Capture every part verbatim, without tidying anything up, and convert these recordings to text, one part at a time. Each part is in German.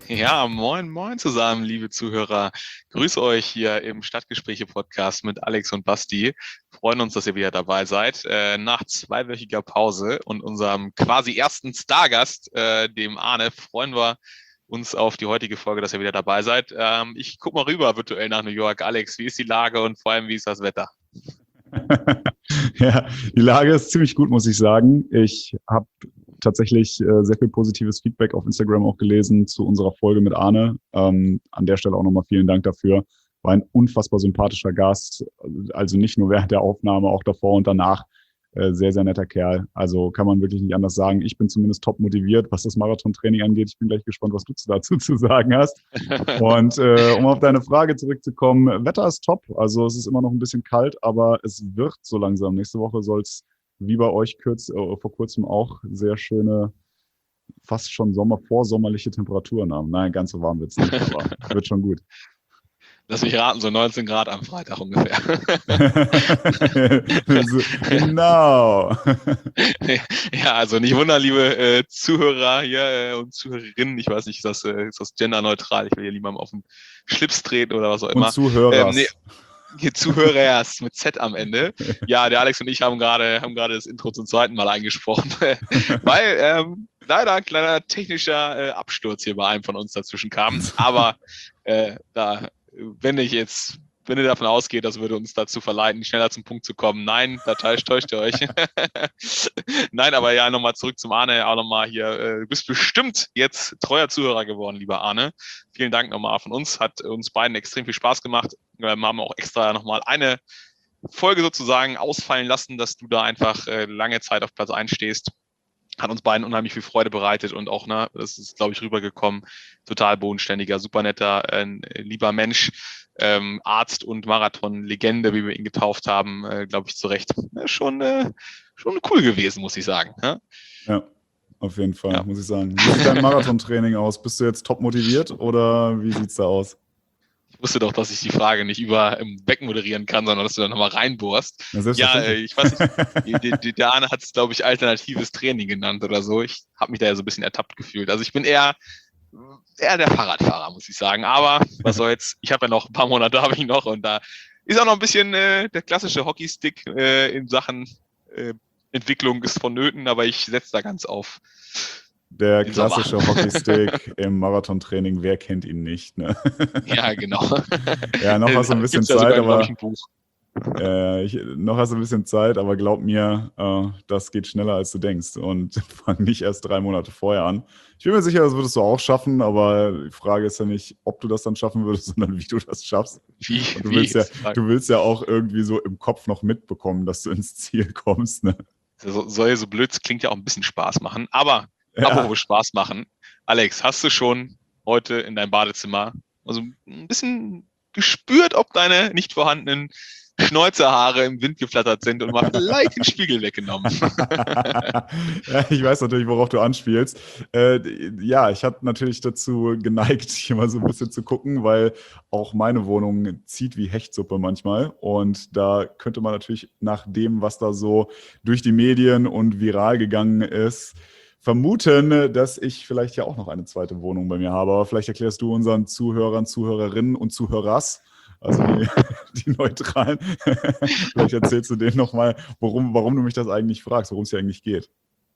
Ja, moin, moin zusammen, liebe Zuhörer. Grüße euch hier im Stadtgespräche-Podcast mit Alex und Basti. Freuen uns, dass ihr wieder dabei seid. Äh, nach zweiwöchiger Pause und unserem quasi ersten Stargast, äh, dem Arne, freuen wir uns auf die heutige Folge, dass ihr wieder dabei seid. Ähm, ich gucke mal rüber virtuell nach New York. Alex, wie ist die Lage und vor allem, wie ist das Wetter? Ja, die Lage ist ziemlich gut, muss ich sagen. Ich habe tatsächlich äh, sehr viel positives Feedback auf Instagram auch gelesen zu unserer Folge mit Arne. Ähm, an der Stelle auch nochmal vielen Dank dafür. War ein unfassbar sympathischer Gast. Also nicht nur während der Aufnahme, auch davor und danach. Äh, sehr, sehr netter Kerl. Also kann man wirklich nicht anders sagen. Ich bin zumindest top motiviert, was das Marathontraining angeht. Ich bin gleich gespannt, was du dazu zu sagen hast. Und äh, um auf deine Frage zurückzukommen, Wetter ist top. Also es ist immer noch ein bisschen kalt, aber es wird so langsam. Nächste Woche soll es wie bei euch kürz, äh, vor kurzem auch sehr schöne, fast schon Sommer, vorsommerliche Temperaturen haben. Nein, ganz so warm wird es nicht, aber wird schon gut. Lass mich raten, so neunzehn Grad am Freitag ungefähr. So, genau. Ja, also nicht wundern, liebe äh, Zuhörer hier äh, und Zuhörerinnen. Ich weiß nicht, ist das, äh, ist das genderneutral? Ich will hier niemandem auf den Schlips treten oder was auch Und immer. Ähm, nee, Zuhörers. hier Zuhörers mit Z am Ende. Ja, der Alex und ich haben gerade haben gerade das Intro zum zweiten Mal eingesprochen, weil ähm, leider ein kleiner technischer äh, Absturz hier bei einem von uns dazwischen kam. Aber äh, da, wenn ich jetzt, wenn ihr davon ausgeht, das würde uns dazu verleiten, schneller zum Punkt zu kommen. Nein, da täuscht, täuscht ihr euch. Nein, aber ja, nochmal zurück zum Arne, auch nochmal hier. Äh, du bist bestimmt jetzt treuer Zuhörer geworden, lieber Arne. Vielen Dank nochmal von uns. Hat uns beiden extrem viel Spaß gemacht. Wir haben auch extra nochmal eine Folge sozusagen ausfallen lassen, dass du da einfach äh, lange Zeit auf Platz eins stehst. Hat uns beiden unheimlich viel Freude bereitet und auch, ne, das ist, glaube ich, rübergekommen, total bodenständiger, super netter, äh, lieber Mensch, ähm, Arzt und Marathon-Legende, wie wir ihn getauft haben, äh, glaube ich, zu Recht. Ja, schon, äh, schon cool gewesen, muss ich sagen. Ja, Ja, auf jeden Fall, ja. muss ich sagen. Wie sieht dein Marathontraining aus? Bist du jetzt top motiviert oder wie sieht es da aus? Ich wusste doch, dass ich die Frage nicht über im Becken moderieren kann, sondern dass du da nochmal reinbohrst. Ja, Ja, äh, selbstverständlich. ich weiß nicht, die, die, der Arne hat es, glaube ich, alternatives Training genannt oder so. Ich habe mich da ja so ein bisschen ertappt gefühlt. Also ich bin eher, eher der Fahrradfahrer, muss ich sagen. Aber was soll's, ich habe ja noch ein paar Monate, habe ich noch und da ist auch noch ein bisschen äh, der klassische Hockeystick äh, in Sachen äh, Entwicklung ist vonnöten, aber ich setze da ganz auf Der den Sommer. klassische Hockeystick im Marathontraining, wer kennt ihn nicht? Ne? Ja, genau. Ja, noch hast du ein bisschen Gibt's ja Zeit, sogar, glaube ich, aber ein Buch. äh, ich, noch hast du ein bisschen Zeit, aber glaub mir, äh, das geht schneller, als du denkst. Und fang nicht erst drei Monate vorher an. Ich bin mir sicher, das würdest du auch schaffen, aber die Frage ist ja nicht, ob du das dann schaffen würdest, sondern wie du das schaffst. Wie, Und du wie willst ja, ist die Frage? du willst ja auch irgendwie so im Kopf noch mitbekommen, dass du ins Ziel kommst. Ne? So, soll so blöd, klingt ja auch ein bisschen Spaß machen. Aber Ja. apropos Spaß machen, Alex, hast du schon heute in deinem Badezimmer also ein bisschen gespürt, ob deine nicht vorhandenen Schnäuzerhaare im Wind geflattert sind und mal vielleicht den Spiegel weggenommen? Ja, ich weiß natürlich, worauf du anspielst. Äh, ja, ich habe natürlich dazu geneigt, hier mal so ein bisschen zu gucken, weil auch meine Wohnung zieht wie Hechtsuppe manchmal. Und da könnte man natürlich nach dem, was da so durch die Medien und viral gegangen ist, vermuten, dass ich vielleicht ja auch noch eine zweite Wohnung bei mir habe. Aber vielleicht erklärst du unseren Zuhörern, Zuhörerinnen und Zuhörers, also die, die Neutralen, vielleicht erzählst du denen nochmal, warum, warum du mich das eigentlich fragst, worum es hier eigentlich geht.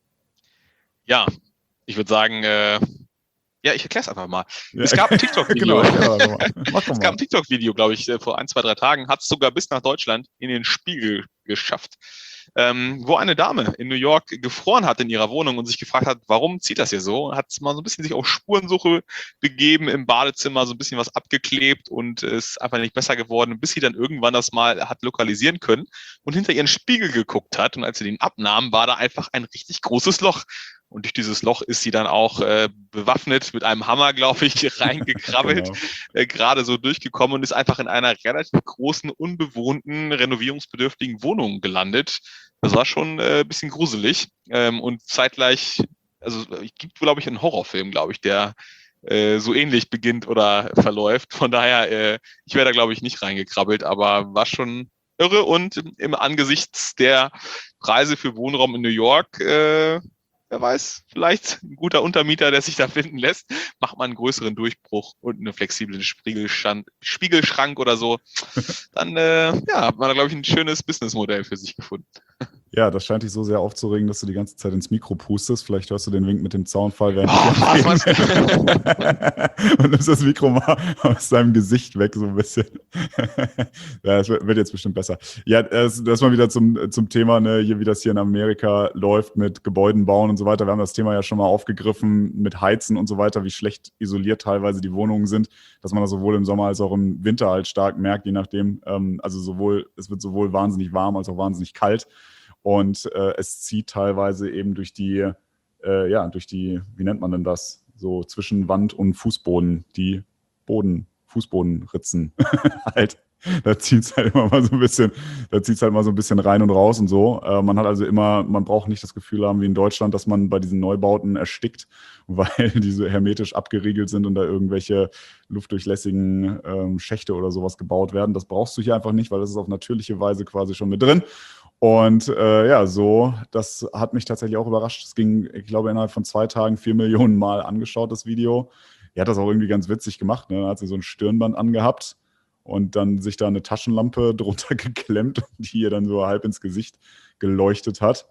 Ja, ich würde sagen, äh, ja, ich erkläre es einfach mal. Ja, Es gab ein TikTok-Video. genau, erklär doch mal. Mach doch Es gab mal. ein TikTok-Video, glaube ich, vor ein, zwei, drei Tagen, hat es sogar bis nach Deutschland in den Spiegel geschafft, ähm, wo eine Dame in New York gefroren hat in ihrer Wohnung und sich gefragt hat, warum zieht das hier so? Hat mal so ein bisschen sich auf Spurensuche begeben im Badezimmer, so ein bisschen was abgeklebt und ist einfach nicht besser geworden, bis sie dann irgendwann das mal hat lokalisieren können und hinter ihren Spiegel geguckt hat. Und als sie den abnahm, war da einfach ein richtig großes Loch. Und durch dieses Loch ist sie dann auch äh, bewaffnet mit einem Hammer, glaube ich, reingekrabbelt, Genau. äh, gerade so durchgekommen und ist einfach in einer relativ großen, unbewohnten, renovierungsbedürftigen Wohnung gelandet. Das war schon äh, ein bisschen gruselig ähm, und zeitgleich, also es gibt, glaube ich, einen Horrorfilm, glaube ich, der äh, so ähnlich beginnt oder verläuft. Von daher, äh, ich wäre da, glaube ich, nicht reingekrabbelt, aber war schon irre und im Angesichts der Preise für Wohnraum in New York äh, wer weiß, vielleicht ein guter Untermieter, der sich da finden lässt, macht man einen größeren Durchbruch und einen flexiblen Spiegelschrank, Spiegelschrank oder so. Dann äh, ja, hat man da, glaube ich, ein schönes Businessmodell für sich gefunden. Ja, das scheint dich so sehr aufzuregen, dass du die ganze Zeit ins Mikro pustest. Vielleicht hörst du den Wink mit dem Zaunfall, während Oh, ich was, was? Und nimmst das Mikro mal aus deinem Gesicht weg, so ein bisschen. Ja, das wird jetzt bestimmt besser. Ja, das, das mal wieder zum, zum Thema, ne, hier, wie das hier in Amerika läuft mit Gebäuden bauen und so weiter. Wir haben das Thema ja schon mal aufgegriffen mit Heizen und so weiter, wie schlecht isoliert teilweise die Wohnungen sind, dass man das sowohl im Sommer als auch im Winter halt stark merkt, je nachdem. Ähm, also sowohl, es wird sowohl wahnsinnig warm als auch wahnsinnig kalt. Und äh, es zieht teilweise eben durch die, äh, ja, durch die, wie nennt man denn das? So zwischen Wand und Fußboden, die Boden, Fußbodenritzen halt. Da zieht es halt immer mal so ein bisschen, da zieht es halt mal so ein bisschen rein und raus und so. Äh, man hat also immer, man braucht nicht das Gefühl haben wie in Deutschland, dass man bei diesen Neubauten erstickt, weil die so hermetisch abgeriegelt sind und da irgendwelche luftdurchlässigen ähm, Schächte oder sowas gebaut werden. Das brauchst du hier einfach nicht, weil das ist auf natürliche Weise quasi schon mit drin. Und äh, ja, so, das hat mich tatsächlich auch überrascht. Es ging, ich glaube, innerhalb von zwei Tagen vier Millionen Mal angeschaut, das Video. Er hat das auch irgendwie ganz witzig gemacht. Ne? Da hat sie so ein Stirnband angehabt und dann sich da eine Taschenlampe drunter geklemmt, die ihr dann so halb ins Gesicht geleuchtet hat,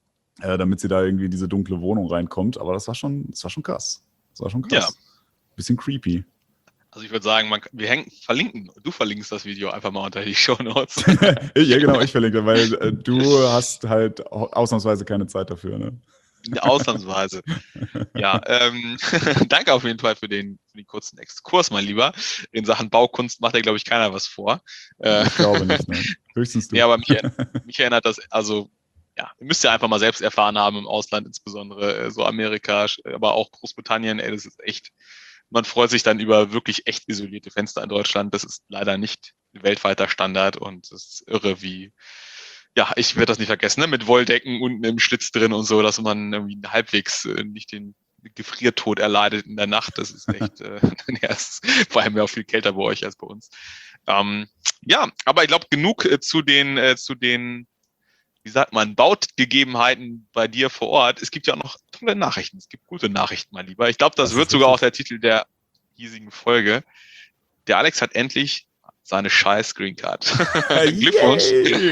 äh, damit sie da irgendwie in diese dunkle Wohnung reinkommt. Aber das war schon, das war schon krass. Das war schon krass. Ja. Bisschen creepy. Also ich würde sagen, man, wir hängen, verlinken, du verlinkst das Video einfach mal unter die Shownotes. Ja, genau, ich verlinke, weil äh, du hast halt ausnahmsweise keine Zeit dafür, ne? Ausnahmsweise. Ja, ähm, danke auf jeden Fall für den, für den kurzen Exkurs, mein Lieber. In Sachen Baukunst macht ja, glaube ich, keiner was vor. Ich glaube nicht, ne? Höchstens du. Ja, aber mich, mich erinnert das, also, ja, ihr müsst ja einfach mal selbst erfahren haben im Ausland, insbesondere so Amerika, aber auch Großbritannien, ey, das ist echt, man freut sich dann über wirklich echt isolierte Fenster in Deutschland. Das ist leider nicht weltweiter Standard und es ist irre, wie, ja, ich werde das nicht vergessen, ne? Mit Wolldecken unten im Schlitz drin und so, dass man irgendwie halbwegs äh, nicht den Gefriertod erleidet in der Nacht. Das ist echt, äh, ja, es ist vor allem ja auch viel kälter bei euch als bei uns. Ähm, ja, aber ich glaube, genug äh, zu den, äh, zu den, wie sagt man, Bautgegebenheiten bei dir vor Ort. Es gibt ja auch noch tolle Nachrichten. Es gibt gute Nachrichten, mein Lieber. Ich glaube, das, das wird sogar auch der Titel der hiesigen Folge. Der Alex hat endlich seine scheiß Green Card. Glückwunsch.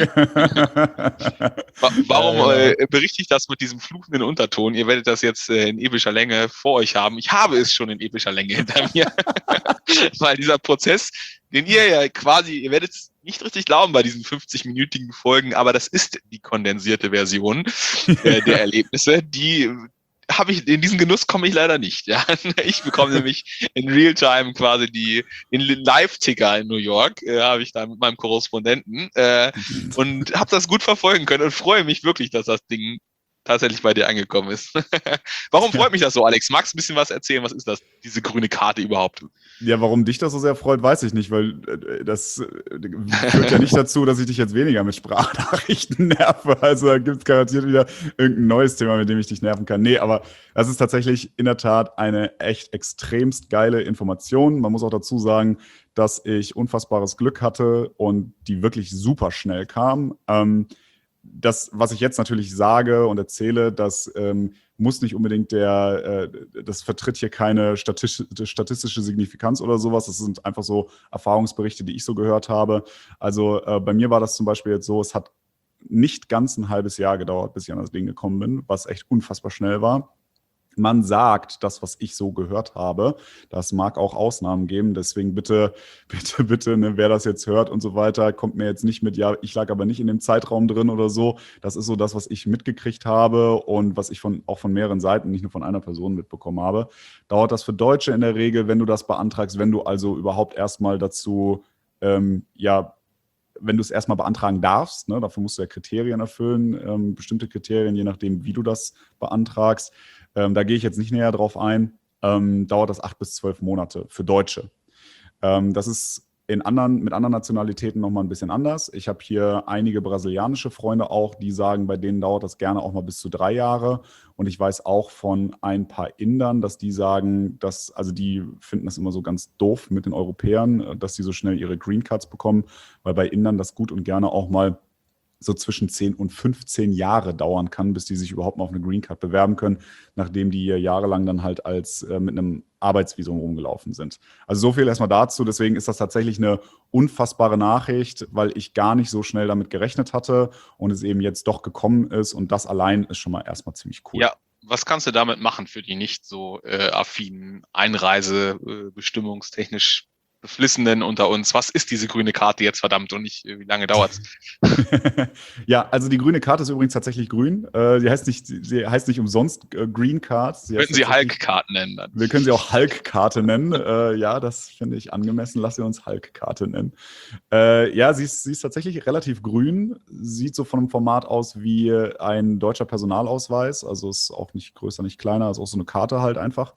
Warum äh, berichte ich das mit diesem fluchenden Unterton? Ihr werdet das jetzt äh, in epischer Länge vor euch haben. Ich habe es schon in epischer Länge hinter mir. Weil dieser Prozess, den ihr ja quasi, ihr werdet es nicht richtig glauben bei diesen fünfzig-minütigen Folgen, aber das ist die kondensierte Version äh, der Erlebnisse, die habe ich, in diesen Genuss komme ich leider nicht. Ja. Ich bekomme nämlich in Realtime quasi die, den Live-Ticker in New York, äh, habe ich da mit meinem Korrespondenten äh, und habe das gut verfolgen können und freue mich wirklich, dass das Ding tatsächlich bei dir angekommen ist. Warum freut mich das so, Alex? Magst du ein bisschen was erzählen? Was ist das, diese grüne Karte überhaupt? Ja, warum dich das so sehr freut, weiß ich nicht, weil äh, das äh, führt ja nicht dazu, dass ich dich jetzt weniger mit Sprachnachrichten nerve. Also da gibt es garantiert wieder irgendein neues Thema, mit dem ich dich nerven kann. Nee, aber das ist tatsächlich in der Tat eine echt extremst geile Information. Man muss auch dazu sagen, dass ich unfassbares Glück hatte und die wirklich super schnell kam. Ähm, Das, was ich jetzt natürlich sage und erzähle, das ähm, muss nicht unbedingt der, äh, das vertritt hier keine statistisch, statistische Signifikanz oder sowas. Das sind einfach so Erfahrungsberichte, die ich so gehört habe. Also äh, bei mir war das zum Beispiel jetzt so, es hat nicht ganz ein halbes Jahr gedauert, bis ich an das Ding gekommen bin, was echt unfassbar schnell war. Man sagt, das, was ich so gehört habe, das mag auch Ausnahmen geben, deswegen bitte, bitte, bitte, ne, wer das jetzt hört und so weiter, kommt mir jetzt nicht mit, ja, ich lag aber nicht in dem Zeitraum drin oder so. Das ist so das, was ich mitgekriegt habe und was ich von, auch von mehreren Seiten, nicht nur von einer Person mitbekommen habe. Dauert das für Deutsche in der Regel, wenn du das beantragst, wenn du also überhaupt erstmal dazu, ähm, ja, wenn du es erstmal beantragen darfst, ne, dafür musst du ja Kriterien erfüllen, ähm, bestimmte Kriterien, je nachdem, wie du das beantragst. Ähm, da gehe ich jetzt nicht näher drauf ein. Ähm, dauert das acht bis zwölf Monate für Deutsche. Ähm, das ist in anderen, mit anderen Nationalitäten nochmal ein bisschen anders. Ich habe hier einige brasilianische Freunde auch, die sagen, bei denen dauert das gerne auch mal bis zu drei Jahre. Und ich weiß auch von ein paar Indern, dass die sagen, dass, also die finden das immer so ganz doof mit den Europäern, dass die so schnell ihre Green Cards bekommen, weil bei Indern das gut und gerne auch mal so zwischen zehn und fünfzehn Jahre dauern kann, bis die sich überhaupt mal auf eine Green Card bewerben können, nachdem die jahrelang dann halt als äh, mit einem Arbeitsvisum rumgelaufen sind. Also so viel erstmal dazu. Deswegen ist das tatsächlich eine unfassbare Nachricht, weil ich gar nicht so schnell damit gerechnet hatte und es eben jetzt doch gekommen ist. Und das allein ist schon mal erstmal ziemlich cool. Ja, was kannst du damit machen für die nicht so äh, affinen Einreise, äh, bestimmungstechnisch Beflissenen unter uns? Was ist diese grüne Karte jetzt, verdammt, und nicht, wie lange dauert's? Ja, also die grüne Karte ist übrigens tatsächlich grün. Äh, sie heißt nicht, sie heißt nicht umsonst äh, Green Card. Sie Könnten Sie Hulk-Karte nennen dann? Wir können sie auch Hulk-Karte nennen. äh, ja, das finde ich angemessen. Lass sie uns Hulk-Karte nennen. Äh, ja, sie ist, sie ist tatsächlich relativ grün. Sieht so von dem Format aus wie ein deutscher Personalausweis. Also ist auch nicht größer, nicht kleiner. Ist auch so eine Karte halt einfach.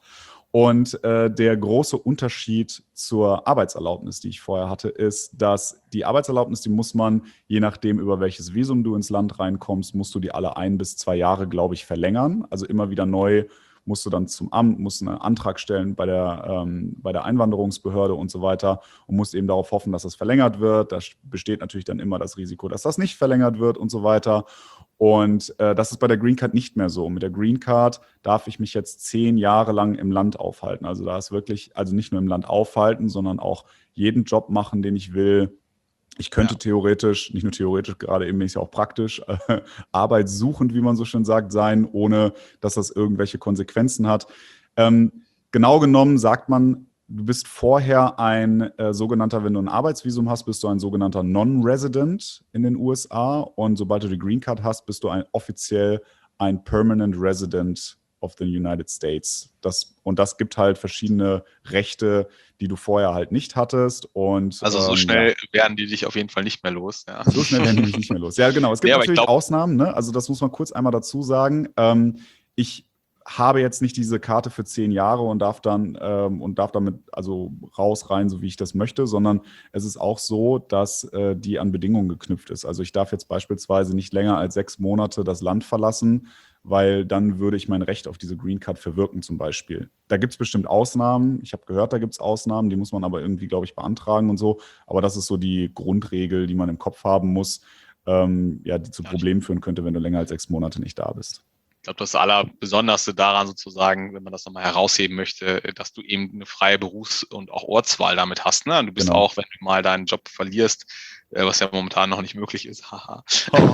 Und äh, der große Unterschied zur Arbeitserlaubnis, die ich vorher hatte, ist, dass die Arbeitserlaubnis, die muss man, je nachdem, über welches Visum du ins Land reinkommst, musst du die alle ein bis zwei Jahre, glaube ich, verlängern. Also immer wieder neu musst du dann zum Amt, musst einen Antrag stellen bei der, ähm, bei der Einwanderungsbehörde und so weiter und musst eben darauf hoffen, dass das verlängert wird. Da besteht natürlich dann immer das Risiko, dass das nicht verlängert wird und so weiter. Und äh, das ist bei der Green Card nicht mehr so. Mit der Green Card darf ich mich jetzt zehn Jahre lang im Land aufhalten. Also da ist wirklich, also nicht nur im Land aufhalten, sondern auch jeden Job machen, den ich will. Ich könnte ja. theoretisch, nicht nur theoretisch, gerade eben ist ja auch praktisch, äh, arbeitssuchend, wie man so schön sagt, sein, ohne dass das irgendwelche Konsequenzen hat. Ähm, genau genommen sagt man, du bist vorher ein äh, sogenannter, wenn du ein Arbeitsvisum hast, bist du ein sogenannter Non-Resident in den U S A. Und sobald du die Green Card hast, bist du ein, offiziell ein Permanent Resident of the United States. Das, und das gibt halt verschiedene Rechte, die du vorher halt nicht hattest. Und, also so ähm, schnell ja. werden die dich auf jeden Fall nicht mehr los. Ja. So schnell werden die mich nicht mehr los. Ja, genau. Es gibt ja, natürlich glaub, Ausnahmen. Ne? Also das muss man kurz einmal dazu sagen. Ähm, ich habe jetzt nicht diese Karte für zehn Jahre und darf dann ähm, und darf damit also raus, rein, so wie ich das möchte, sondern es ist auch so, dass äh, die an Bedingungen geknüpft ist. Also ich darf jetzt beispielsweise nicht länger als sechs Monate das Land verlassen, weil dann würde ich mein Recht auf diese Green Card verwirken zum Beispiel. Da gibt es bestimmt Ausnahmen. Ich habe gehört, da gibt es Ausnahmen, die muss man aber irgendwie, glaube ich, beantragen und so. Aber das ist so die Grundregel, die man im Kopf haben muss, ähm, ja, die zu Problemen führen könnte, wenn du länger als sechs Monate nicht da bist. Ich glaube, das Allerbesonderste daran sozusagen, wenn man das nochmal herausheben möchte, dass du eben eine freie Berufs- und auch Ortswahl damit hast. Ne? Du bist genau. auch, wenn du mal deinen Job verlierst, was ja momentan noch nicht möglich ist, haha, oh.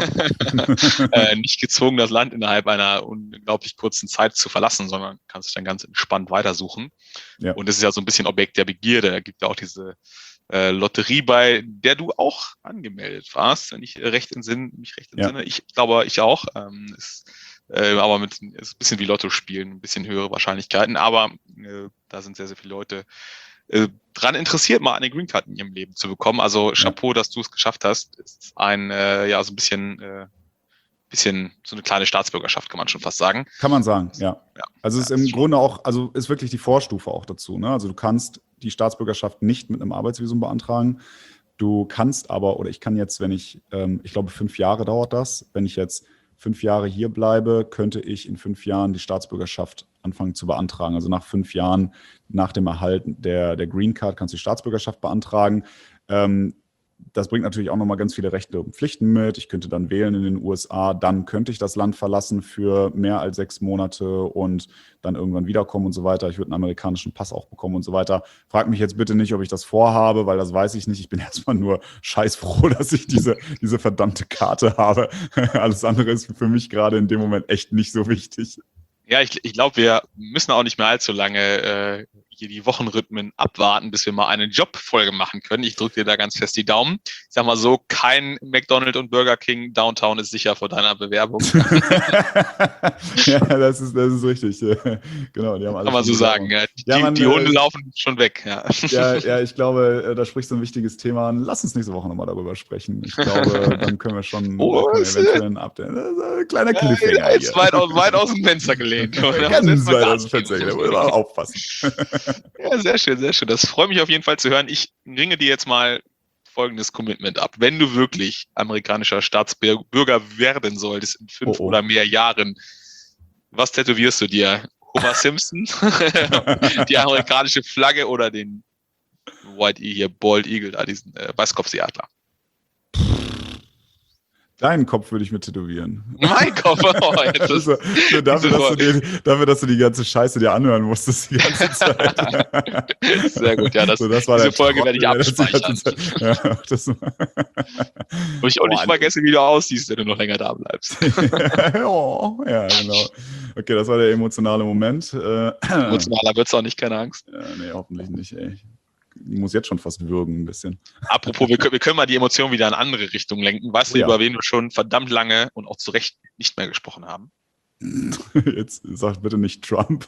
äh, nicht gezwungen, das Land innerhalb einer unglaublich kurzen Zeit zu verlassen, sondern kannst dich dann ganz entspannt weitersuchen. Ja. Und das ist ja so ein bisschen Objekt der Begierde. Da gibt ja auch diese äh, Lotterie, bei der du auch angemeldet warst, wenn ich recht entsinne, mich recht entsinne. Ja. Ich glaube, ich auch. Ähm, ist, Äh, aber mit, ist ein bisschen wie Lotto spielen, ein bisschen höhere Wahrscheinlichkeiten, aber äh, da sind sehr, sehr viele Leute äh, dran interessiert, mal eine Green Card in ihrem Leben zu bekommen. Also Chapeau, ja. dass du es geschafft hast. Ist ein, äh, ja, so ein bisschen, äh, bisschen so eine kleine Staatsbürgerschaft, kann man schon fast sagen. Kann man sagen, ja. ja. Also es ja, ist im ist Grunde auch, also ist wirklich die Vorstufe auch dazu. Ne? Also du kannst die Staatsbürgerschaft nicht mit einem Arbeitsvisum beantragen. Du kannst aber, oder ich kann jetzt, wenn ich, ähm, ich glaube, fünf Jahre dauert das, wenn ich jetzt fünf Jahre hier bleibe, könnte ich in fünf Jahren die Staatsbürgerschaft anfangen zu beantragen. Also nach fünf Jahren nach dem Erhalt der, der Green Card kannst du die Staatsbürgerschaft beantragen. Ähm, das bringt natürlich auch nochmal ganz viele Rechte und Pflichten mit. Ich könnte dann wählen in den U S A, dann könnte ich das Land verlassen für mehr als sechs Monate und dann irgendwann wiederkommen und so weiter. Ich würde einen amerikanischen Pass auch bekommen und so weiter. Frag mich jetzt bitte nicht, ob ich das vorhabe, weil das weiß ich nicht. Ich bin erstmal nur scheißfroh, dass ich diese, diese verdammte Karte habe. Alles andere ist für mich gerade in dem Moment echt nicht so wichtig. Ja, ich, ich glaube, wir müssen auch nicht mehr allzu lange äh, hier die Wochenrhythmen abwarten, bis wir mal eine Jobfolge machen können. Ich drücke dir da ganz fest die Daumen. Ich sag mal so, kein McDonald's und Burger King Downtown ist sicher vor deiner Bewerbung. Ja, das ist, das ist richtig. Genau, die haben alle. Kann man so sagen. Ja. Die, ja, man, die Hunde äh, laufen schon weg. Ja. Ja, ja, ich glaube, da sprichst du ein wichtiges Thema an. Lass uns nächste Woche nochmal darüber sprechen. Ich glaube, dann können wir schon oh, können wir eventuell ein Update. Ein kleiner Cliffhanger ja, jetzt weit aus, weit aus dem Fenster gelehnt. Ganz weit aus dem Fenster gelehnt. Da muss man aufpassen. Ja, sehr schön, sehr schön. Das freut mich auf jeden Fall zu hören. Ich ringe dir jetzt mal folgendes Commitment ab. Wenn du wirklich amerikanischer Staatsbürger werden solltest in fünf oh, oh. oder mehr Jahren, was tätowierst du dir? Homer Simpson, die amerikanische Flagge oder den White Eagle, hier Bald Eagle, da diesen äh, Weißkopfseeadler? Deinen Kopf würde ich mit tätowieren. Mein Kopf? Oh, jetzt ist, also, so dafür, dass du die, dafür, dass du die ganze Scheiße dir anhören musstest die ganze Zeit. Sehr gut, ja. Das, so, das war diese der Folge Trottel, werde ich der das die abspeichern. ganze Zeit- ja, das Habe ich auch nicht Boah, vergessen, wie du aussiehst, wenn du noch länger da bleibst. oh, ja, genau. Okay, das war der emotionale Moment. Äh, Emotionaler wird es auch nicht, keine Angst. ja, nee, hoffentlich nicht, ey. Ich muss jetzt schon fast würgen ein bisschen. Apropos, wir können, wir können mal die Emotionen wieder in andere Richtungen lenken. Weißt du, Oh ja. über wen wir schon verdammt lange und auch zu Recht nicht mehr gesprochen haben? Jetzt sag bitte nicht Trump.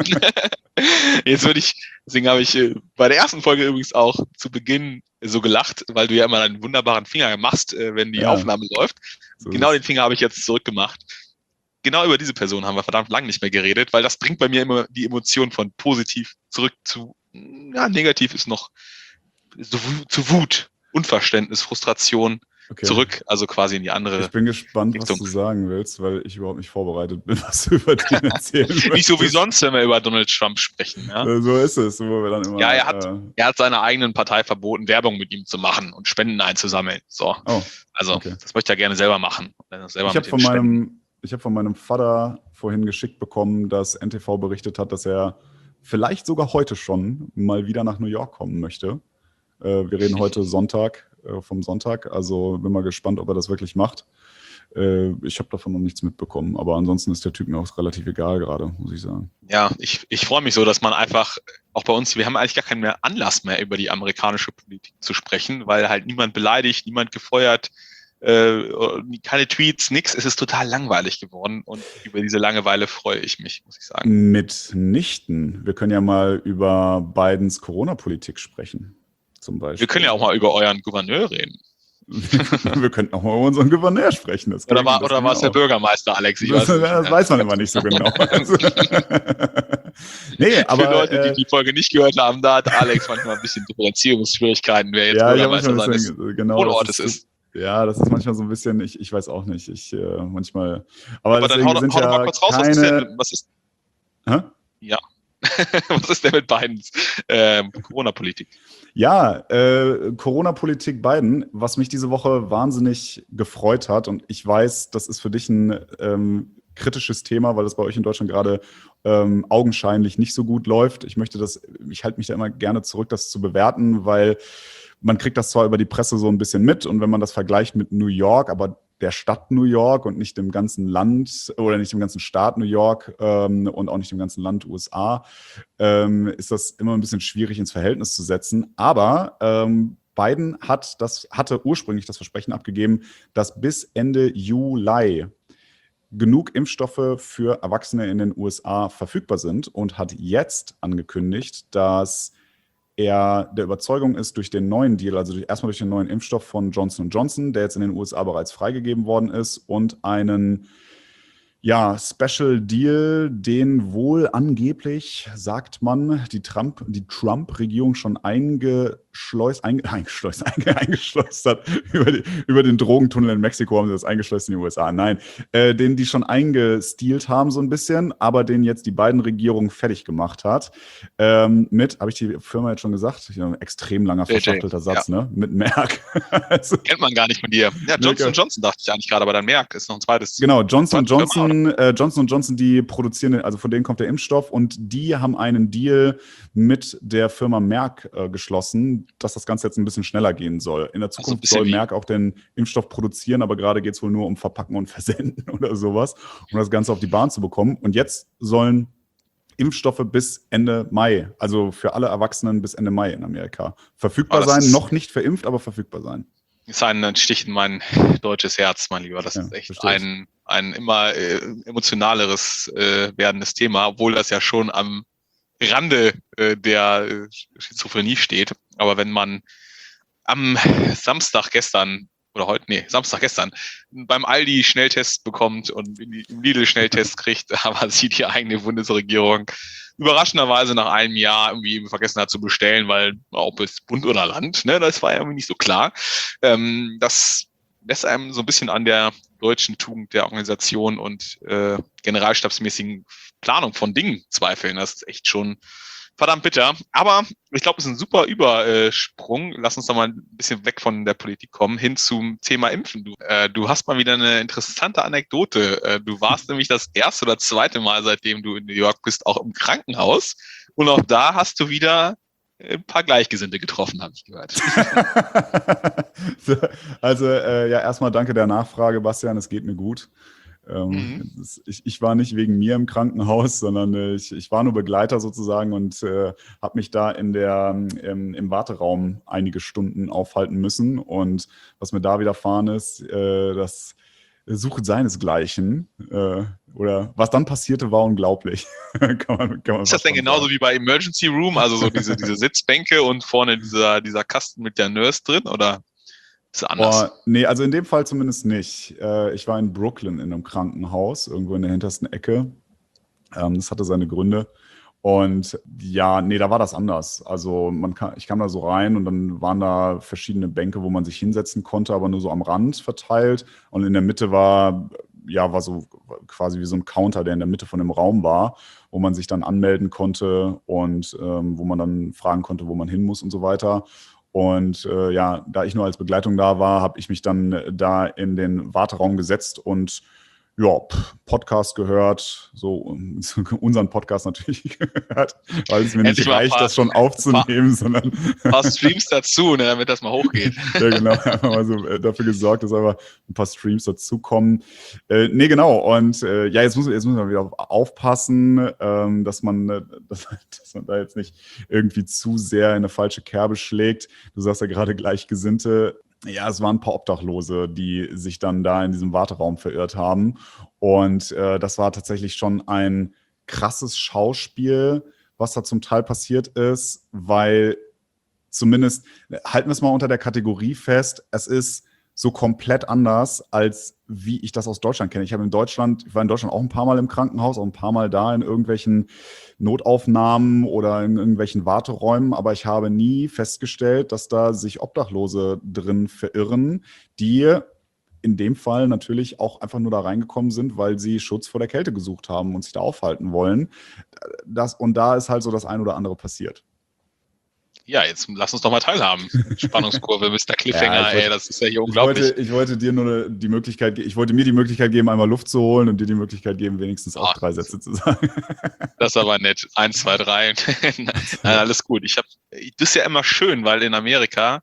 Jetzt würde ich, deswegen habe ich äh, bei der ersten Folge übrigens auch zu Beginn so gelacht, weil du ja immer einen wunderbaren Finger machst, äh, wenn die Ja. Aufnahme läuft. So Genau ist- den Finger habe ich jetzt zurückgemacht. Genau über diese Person haben wir verdammt lang nicht mehr geredet, weil das bringt bei mir immer die Emotion von positiv zurück zu, ja, negativ ist noch zu, zu Wut, Unverständnis, Frustration okay. zurück, also quasi in die andere. Ich bin gespannt, was Richtung. du sagen willst, weil ich überhaupt nicht vorbereitet bin, was du über den erzählen willst. Nicht so wie sonst, wenn wir über Donald Trump sprechen. Ja, So ist es, wo wir dann immer. ja er, hat, Äh, er hat seiner eigenen Partei verboten, Werbung mit ihm zu machen und Spenden einzusammeln. So, oh, also okay. das möchte er gerne selber machen. Selber ich habe von, meinem, ich hab von meinem Vater vorhin geschickt bekommen, dass N T V berichtet hat, dass er vielleicht sogar heute schon mal wieder nach New York kommen möchte. Äh, wir reden heute Sonntag, äh, vom Sonntag, also bin mal gespannt, ob er das wirklich macht. Äh, ich habe davon noch nichts mitbekommen, aber ansonsten ist der Typ mir auch relativ egal gerade, muss ich sagen. Ja, ich, ich freue mich so, dass man einfach, auch bei uns, wir haben eigentlich gar keinen mehr Anlass mehr, über die amerikanische Politik zu sprechen, weil halt niemand beleidigt, niemand gefeuert, äh, keine Tweets, nix. Es ist total langweilig geworden und über diese Langeweile freue ich mich, muss ich sagen. Mitnichten. Wir können ja mal über Bidens Corona-Politik sprechen, zum Beispiel. Wir können ja auch mal über euren Gouverneur reden. Wir könnten auch mal über unseren Gouverneur sprechen. Das Oder ging- war, das oder ging war es der auch. Bürgermeister, Alex? Ich Das, weiß nicht. das weiß man immer nicht so genau. Also, nee, aber Für Leute, die äh, die Folge nicht gehört haben, da hat Alex manchmal ein bisschen Differenzierungsschwierigkeiten, wer jetzt ja, ich habe Bürgermeister manchmal ein seines bisschen, genau, Wohnortes das ist, ist. ja, das ist manchmal so ein bisschen, ich, ich weiß auch nicht, ich äh, manchmal, aber, Aber dann deswegen hau, doch- sind hau doch ja mal kurz raus, was ist keine, denn, was ist, Hä? was ist denn mit Bidens ähm, Corona-Politik? Ja, äh, Corona-Politik Biden, was mich diese Woche wahnsinnig gefreut hat, und ich weiß, das ist für dich ein ähm, kritisches Thema, weil das bei euch in Deutschland gerade ähm, augenscheinlich nicht so gut läuft. Ich möchte das, ich halte mich da immer gerne zurück, das zu bewerten, weil man kriegt das zwar über die Presse so ein bisschen mit, und wenn man das vergleicht mit New York, aber der Stadt New York und nicht dem ganzen Land oder nicht dem ganzen Staat New York ähm, und auch nicht dem ganzen Land U S A, ähm, ist das immer ein bisschen schwierig ins Verhältnis zu setzen. Aber ähm, Biden hat das, hatte ursprünglich das Versprechen abgegeben, dass bis Ende Juli genug Impfstoffe für Erwachsene in den U S A verfügbar sind, und hat jetzt angekündigt, dass er der Überzeugung ist, durch den neuen Deal, also durch, erstmal durch den neuen Impfstoff von Johnson und Johnson, der jetzt in den U S A bereits freigegeben worden ist, und einen ja, Special Deal, den wohl angeblich, sagt man, die Trump, die Trump-Regierung schon eingeschleust, einge, eingeschleust, einge, eingeschleust hat. Über, die, über den Drogentunnel in Mexiko haben sie das eingeschleust in die U S A. Nein, äh, den die schon eingestealt haben so ein bisschen, aber den jetzt die beiden Regierungen fertig gemacht hat. Ähm, mit, habe ich die Firma jetzt schon gesagt? Ja, ein extrem langer, verschachtelter Satz, ja. Ne? Mit Merck. Also, kennt man gar nicht von dir. Ja, Johnson und Johnson dachte ich eigentlich gerade, aber dann Merck ist noch ein zweites. Genau, Johnson und Johnson. Äh, Johnson und Johnson, die produzieren, also von denen kommt der Impfstoff, und die haben einen Deal mit der Firma Merck äh, geschlossen, dass das Ganze jetzt ein bisschen schneller gehen soll. In der Zukunft also soll Merck auch den Impfstoff produzieren, aber gerade geht es wohl nur um Verpacken und Versenden oder sowas, um das Ganze auf die Bahn zu bekommen. Und jetzt sollen Impfstoffe bis Ende Mai, also für alle Erwachsenen bis Ende Mai in Amerika verfügbar sein. Ist, noch nicht verimpft, aber verfügbar sein. Ist ein Stich in mein deutsches Herz, mein Lieber. Das ja, ist echt ein, ein immer äh, emotionaleres äh, werdendes Thema, obwohl das ja schon am Rande äh, der Schizophrenie steht. Aber wenn man am Samstag gestern oder heute, nee, Samstag gestern, beim Aldi Schnelltest bekommt und im Lidl Schnelltest kriegt, aber sie die eigene Bundesregierung überraschenderweise nach einem Jahr irgendwie vergessen hat zu bestellen, weil ob es Bund oder Land, ne, das war ja irgendwie nicht so klar. Ähm, das lässt einem so ein bisschen an der deutschen Tugend der Organisation und äh, generalstabsmäßigen Planung von Dingen zweifeln. Das ist echt schon verdammt bitter. Aber ich glaube, es ist ein super Übersprung. Lass uns doch mal ein bisschen weg von der Politik kommen, hin zum Thema Impfen. Du, äh, du hast mal wieder eine interessante Anekdote. Äh, du warst nämlich das erste oder zweite Mal, seitdem du in New York bist, auch im Krankenhaus. Und auch da hast du wieder ein paar Gleichgesinnte getroffen, habe ich gehört. Also äh, ja, erstmal danke der Nachfrage, Bastian, es geht mir gut. Ähm, Mhm. das, ich, ich war nicht wegen mir im Krankenhaus, sondern äh, ich, ich war nur Begleiter sozusagen und äh, habe mich da in der, im, im Warteraum einige Stunden aufhalten müssen. Und was mir da widerfahren ist, äh, das sucht seinesgleichen. Äh, oder was dann passierte, war unglaublich. kann man, kann man Ist das denn genauso sagen. wie bei Emergency Room, also so diese, diese Sitzbänke und vorne dieser, dieser Kasten mit der Nurse drin, oder ist es anders? Oh, nee, also in dem Fall zumindest nicht. Äh, ich war in Brooklyn in einem Krankenhaus, irgendwo in der hintersten Ecke. Ähm, das hatte seine Gründe. Und ja, nee, da war das anders. Also man kann, ich kam da so rein und dann waren da verschiedene Bänke, wo man sich hinsetzen konnte, aber nur so am Rand verteilt. Und in der Mitte war, ja, war so quasi wie so ein Counter, der in der Mitte von dem Raum war, wo man sich dann anmelden konnte und ähm, wo man dann fragen konnte, wo man hin muss und so weiter. Und äh, ja, da ich nur als Begleitung da war, habe ich mich dann da in den Warteraum gesetzt und ja, Podcast gehört, so unseren Podcast natürlich gehört, weil es mir Endlich nicht mal ein reicht, paar, das schon paar, aufzunehmen, sondern paar Streams dazu, ne, damit das mal hochgeht. ja, genau, einfach mal so dafür gesorgt, dass einfach ein paar Streams dazukommen. Äh, nee, genau, und äh, ja, jetzt muss, jetzt muss man wieder aufpassen, ähm, dass, man, äh, dass, dass man da jetzt nicht irgendwie zu sehr in eine falsche Kerbe schlägt. Du sagst ja gerade Gleichgesinnte. Ja, es waren ein paar Obdachlose, die sich dann da in diesem Warteraum verirrt haben. Und äh, das war tatsächlich schon ein krasses Schauspiel, was da zum Teil passiert ist, weil zumindest, halten wir es mal unter der Kategorie fest, es ist so komplett anders, als wie ich das aus Deutschland kenne. Ich habe in Deutschland, ich war in Deutschland auch ein paar Mal im Krankenhaus, auch ein paar Mal da in irgendwelchen Notaufnahmen oder in irgendwelchen Warteräumen, aber ich habe nie festgestellt, dass da sich Obdachlose drin verirren, die in dem Fall natürlich auch einfach nur da reingekommen sind, weil sie Schutz vor der Kälte gesucht haben und sich da aufhalten wollen. Das, und da ist halt so das ein oder andere passiert. Ja, jetzt lass uns doch mal teilhaben. Spannungskurve, Mister Cliffhanger, Ja, wollte, ey, das ist ja hier ich unglaublich. wollte, ich wollte dir nur die Möglichkeit, ich wollte mir die Möglichkeit geben, einmal Luft zu holen und dir die Möglichkeit geben, wenigstens auch Oh, drei Sätze zu sagen. das ist aber nett. Eins, zwei, drei. Nein, alles gut. Ich hab, das ist ja immer schön, weil in Amerika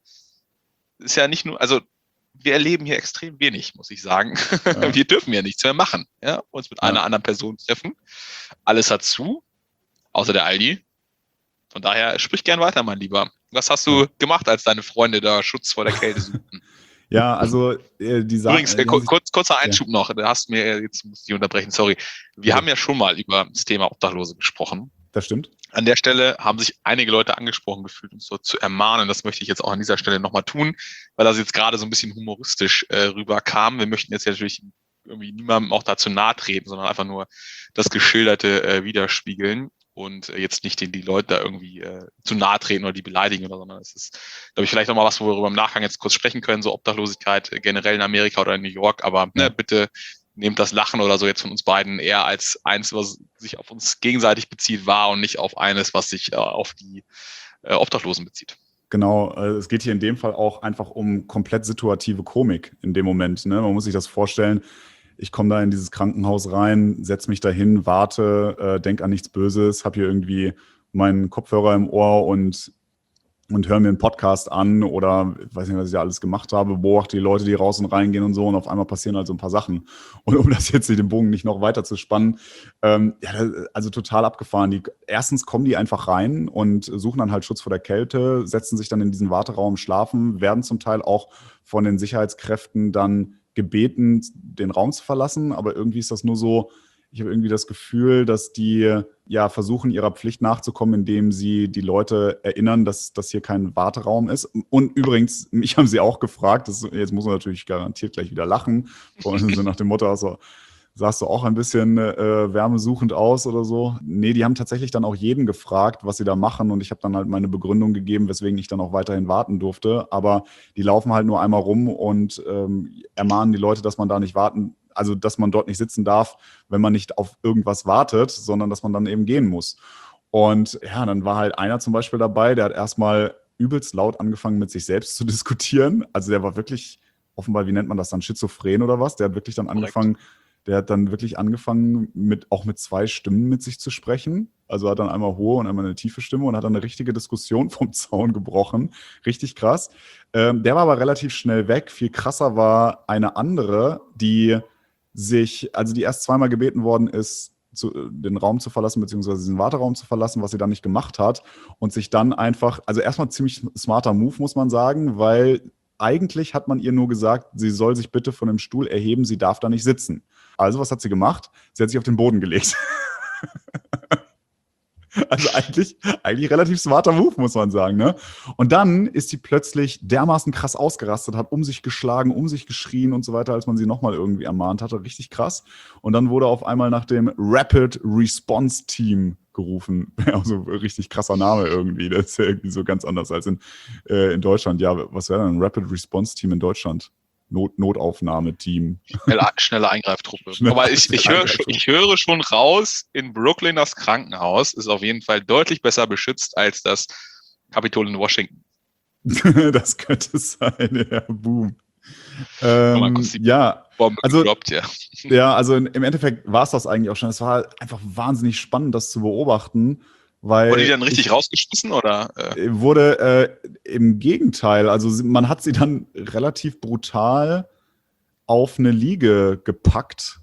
ist ja nicht nur, also wir erleben hier extrem wenig, muss ich sagen. Ja. Wir dürfen ja nichts mehr machen. Ja? Uns mit Ja. einer anderen Person treffen. Alles hat zu, außer der Aldi. Von daher sprich gern weiter, mein Lieber. Was hast du Ja. gemacht, als deine Freunde da Schutz vor der Kälte suchten? Ja, also äh, die Sachen. Übrigens, äh, kurz, kurzer Einschub ja. noch, da hast du mir, jetzt muss ich unterbrechen, sorry. Wir ja. haben ja schon mal über das Thema Obdachlose gesprochen. Das stimmt. An der Stelle haben sich einige Leute angesprochen gefühlt, uns so zu ermahnen. Das möchte ich jetzt auch an dieser Stelle nochmal tun, weil das jetzt gerade so ein bisschen humoristisch äh, rüberkam. Wir möchten jetzt ja natürlich irgendwie niemandem auch dazu nahe treten, sondern einfach nur das Geschilderte äh, widerspiegeln und äh, jetzt nicht den die Leute da irgendwie äh, zu nahe treten oder die beleidigen oder, sondern es ist, glaube ich, vielleicht nochmal was, worüber wir im Nachgang jetzt kurz sprechen können, so Obdachlosigkeit äh, generell in Amerika oder in New York, aber ja. ne, bitte nehmt das Lachen oder so jetzt von uns beiden eher als eins, was sich auf uns gegenseitig bezieht, wahr und nicht auf eines, was sich äh, auf die äh, Obdachlosen bezieht. Genau, äh, es geht hier in dem Fall auch einfach um komplett situative Komik in dem Moment. Ne? Man muss sich das vorstellen, ich komme da in dieses Krankenhaus rein, setze mich dahin, warte, äh, denke an nichts Böses, habe hier irgendwie meinen Kopfhörer im Ohr und und höre mir einen Podcast an oder ich weiß nicht, was ich da alles gemacht habe, beobachte die Leute, die raus und reingehen und so und auf einmal passieren halt so ein paar Sachen. Und um das jetzt den Bogen nicht noch weiter zu spannen, ähm, ja, also total abgefahren. Die, erstens kommen die einfach rein und suchen dann halt Schutz vor der Kälte, setzen sich dann in diesen Warteraum, schlafen, werden zum Teil auch von den Sicherheitskräften dann gebeten, den Raum zu verlassen, aber irgendwie ist das nur so, ich habe irgendwie das Gefühl, dass die ja versuchen, ihrer Pflicht nachzukommen, indem sie die Leute erinnern, dass das hier kein Warteraum ist. Und übrigens, mich haben sie auch gefragt, das, jetzt muss man natürlich garantiert gleich wieder lachen, und so nach dem Motto, also, sahst du auch ein bisschen äh, wärmesuchend aus oder so? Nee, die haben tatsächlich dann auch jeden gefragt, was sie da machen, und ich habe dann halt meine Begründung gegeben, weswegen ich dann auch weiterhin warten durfte. Aber die laufen halt nur einmal rum und ähm, ermahnen die Leute, dass man da nicht warten, also dass man dort nicht sitzen darf, wenn man nicht auf irgendwas wartet, sondern dass man dann eben gehen muss. Und ja, dann war halt einer zum Beispiel dabei, der hat erstmal übelst laut angefangen, mit sich selbst zu diskutieren. Also der war wirklich, offenbar, wie nennt man das dann, schizophren oder was? Der hat wirklich dann angefangen, der hat dann wirklich angefangen, mit, auch mit zwei Stimmen mit sich zu sprechen. Also hat dann einmal hohe und einmal eine tiefe Stimme und hat dann eine richtige Diskussion vom Zaun gebrochen. Richtig krass. Ähm, der war aber relativ schnell weg. Viel krasser war eine andere, die sich, also die erst zweimal gebeten worden ist, zu, den Raum zu verlassen, beziehungsweise diesen Warteraum zu verlassen, was sie dann nicht gemacht hat und sich dann einfach, also erstmal ziemlich smarter Move, muss man sagen, weil eigentlich hat man ihr nur gesagt, sie soll sich bitte von dem Stuhl erheben, sie darf da nicht sitzen. Also was hat sie gemacht? Sie hat sich auf den Boden gelegt. Also eigentlich, eigentlich relativ smarter Move, muss man sagen, ne? Und dann ist sie plötzlich dermaßen krass ausgerastet, hat um sich geschlagen, um sich geschrien und so weiter, als man sie nochmal irgendwie ermahnt hatte. Richtig krass. Und dann wurde auf einmal nach dem Rapid Response Team gerufen. Also richtig krasser Name irgendwie. Das ist ja irgendwie so ganz anders als in, äh, in Deutschland. Ja, was wäre denn ein Rapid Response Team in Deutschland? Not Notaufnahmeteam. Schnelle, schnelle Eingreiftruppe. Schnelle Aber ich, ich, höre, ich höre schon raus, in Brooklyn das Krankenhaus ist auf jeden Fall deutlich besser beschützt als das Kapitol in Washington. Das könnte sein, ja, boom. Ähm, ja, Bombe also, gedroppt, ja. ja, also im Endeffekt war es das eigentlich auch schon. Es war einfach wahnsinnig spannend, das zu beobachten. Weil wurde die dann richtig rausgeschmissen oder? Äh? Wurde äh, im Gegenteil, also man hat sie dann relativ brutal auf eine Liege gepackt,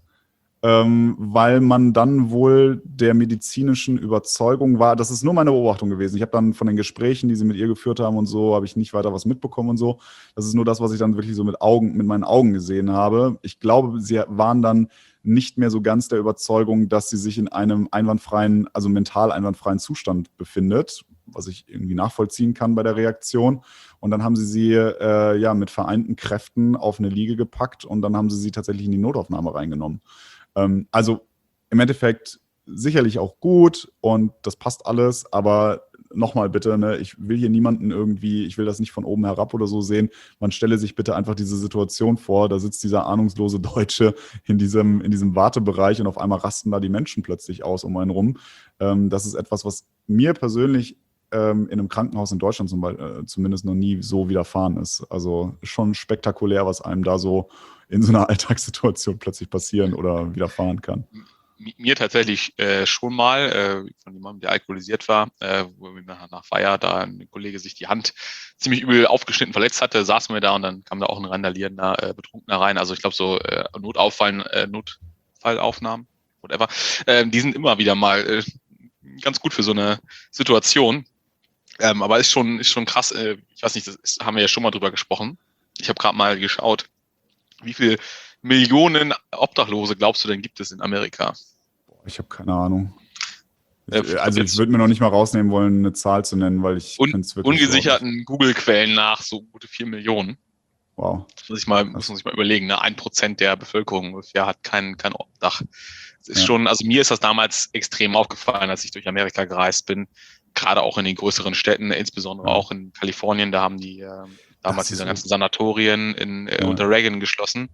ähm, weil man dann wohl der medizinischen Überzeugung war, das ist nur meine Beobachtung gewesen. Ich habe dann von den Gesprächen, die sie mit ihr geführt haben und so, habe ich nicht weiter was mitbekommen und so. Das ist nur das, was ich dann wirklich so mit Augen, mit meinen Augen gesehen habe. Ich glaube, sie waren dann nicht mehr so ganz der Überzeugung, dass sie sich in einem einwandfreien, also mental einwandfreien Zustand befindet, was ich irgendwie nachvollziehen kann bei der Reaktion. Und dann haben sie sie äh, ja mit vereinten Kräften auf eine Liege gepackt und dann haben sie sie tatsächlich in die Notaufnahme reingenommen. Ähm, also im Endeffekt sicherlich auch gut und das passt alles, aber nochmal bitte, ne, ich will hier niemanden irgendwie, ich will das nicht von oben herab oder so sehen. Man stelle sich bitte einfach diese Situation vor, da sitzt dieser ahnungslose Deutsche in diesem, in diesem Wartebereich und auf einmal rasten da die Menschen plötzlich aus um einen rum. Ähm, das ist etwas, was mir persönlich ähm, in einem Krankenhaus in Deutschland zum Beispiel, äh, zumindest noch nie so widerfahren ist. Also schon spektakulär, was einem da so in so einer Alltagssituation plötzlich passieren oder widerfahren kann. Mir tatsächlich äh, schon mal, äh, von jemandem, der alkoholisiert war, äh, wo wir nach Feier da ein Kollege sich die Hand ziemlich übel aufgeschnitten verletzt hatte, saßen wir da und dann kam da auch ein randalierender äh, Betrunkener rein. Also ich glaube so äh, Notauffallen, äh, Notfallaufnahmen, whatever, äh, die sind immer wieder mal äh, ganz gut für so eine Situation. Ähm, aber ist schon ist schon krass, äh, ich weiß nicht, das ist, haben wir ja schon mal drüber gesprochen. Ich habe gerade mal geschaut, wie viele Millionen Obdachlose glaubst du denn gibt es in Amerika? Ich habe keine Ahnung. Ich, äh, also ich würde mir noch nicht mal rausnehmen wollen, eine Zahl zu nennen, weil ich un- es wirklich ungesicherten Google-Quellen nach so gute vier Millionen. Wow. Das muss ich mal, muss man sich mal überlegen. Ne? Ein Prozent der Bevölkerung ungefähr hat kein, kein Obdach. Das ist ja schon, also mir ist das damals extrem aufgefallen, als ich durch Amerika gereist bin. Gerade auch in den größeren Städten, insbesondere ja. auch in Kalifornien. Da haben die äh, damals diese ganzen Sanatorien in, äh, ja. unter Reagan geschlossen.